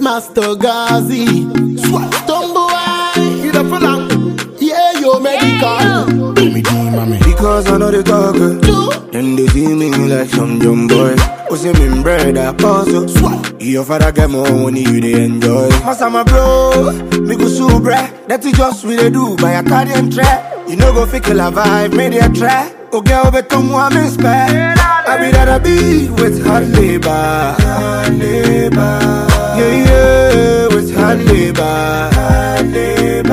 Master Gazi, Tomboy, yeah, yo, medical. Me team, mommy. Because I know the talker. Then they see me like some young boy. Who say me bread a puzzle. Your father get more money, you they enjoy. Massa my bro, me go so bra. That is just what they do by a cardian track. You know go fake la vibe, made it try. Oh girl, bet on one me spare. I be that I be with hard labor. Hard labor. Yeah, yeah, with hard labor. Hard labor.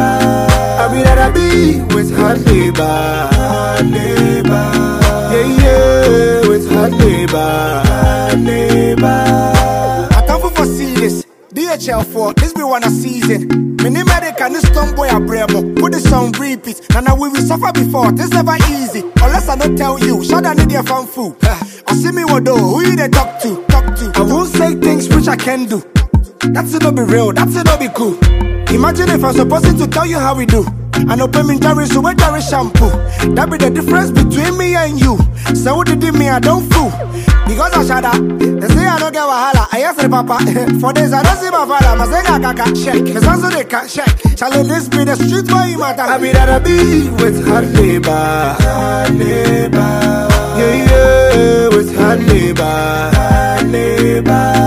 I be that I be with hard labor. Hard labor. Yeah, yeah, with hard labor. Hard labor. I can't foresee this. DHL4, this be one a season. Many medical, this tomb boy a bremo. Put this on repeat. Now we will suffer before. This never easy. Unless I don't tell you. Shout out need your fan food. I see me what do. Who you they talk to? I won't say things which I can do. That's it not be real. That's it not be cool. Imagine if I'm supposed to tell you how we do. I know payment carry so we carry shampoo. That be the difference between me and you. So what did me I don't fool. Because I shut up. They say I don't get wahala. I ask the papa. For this I don't see my father. My say I can't check. Cause also they can't check. Shall this be the street boy matter? I be that I be with hard labor. Hard labor. Yeah, yeah, with hard labor. Hard labor.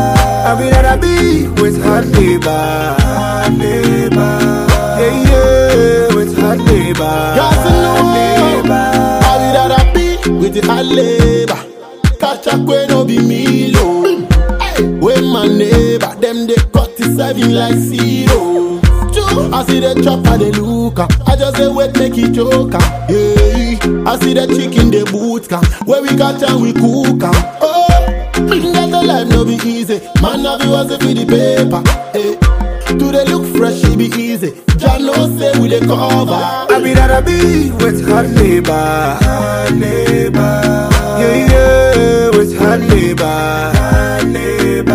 I be that I be with hard labor. Hard labor. Yeah, yeah, with hard labor. Hard labor. I be that I be with the hard labor. Catch up when no be me low. When my neighbor, them they cut it serving like zero. I see the chopper, they look I just say wait, make it joke. Hey, I see the chicken, the boot where we catch and we cook oh, that the life no be easy. Man, have you was for the paper. Hey, do they look fresh, it be easy. Jah no say we the cover. I be that I be with hard labor. Hard labor. Yeah, yeah, with hard labor. Hard labor.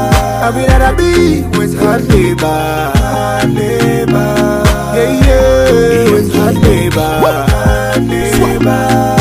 I be that I be with hard labor. Hard labor. Yeah, yeah, with hard labor. Hard labor.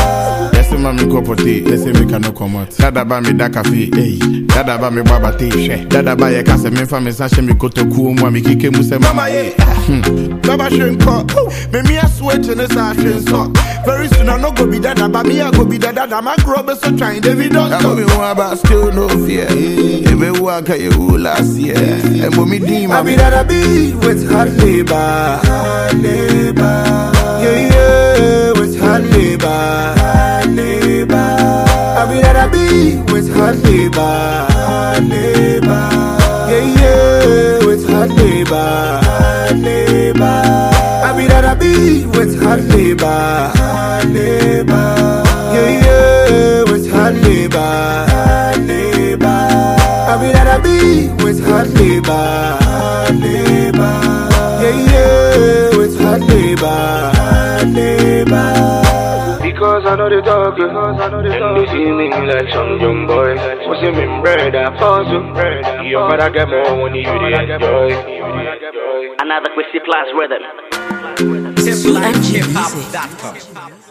Me go poti, they say me cannot come out. Dada ba me da cafe, hey. Dada ba me baba te she. Dada ba ye kase me fa me sa she me koto ku mo me kike mu se mama ye. Baba shenko, me a sweat in this action so. Very soon I no go be dada ba me I go be dada. My grow be so trying David don't. I me one about still no fear. Every walk I you last year. And me dim I be that I be with hard labor. Hard labor. Yeah, yeah, with hard labor. Hard labor. I be that I be with hard labor. Hard labor. Yeah, yeah, with hard labor. Hard labor. I be that I be with hard labor. Hard labor. Yeah, yeah, with hard labor. Hard labor. I be that I be with hard labor. Hard labor. Yeah, yeah, with hard labor. Hard labor. Because I know the talk, and they see me like some young boy. Who say me bread a puzzle. Your father get more money, you they enjoy. Another Quincy Plus rhythm. Simple like hip hop.com.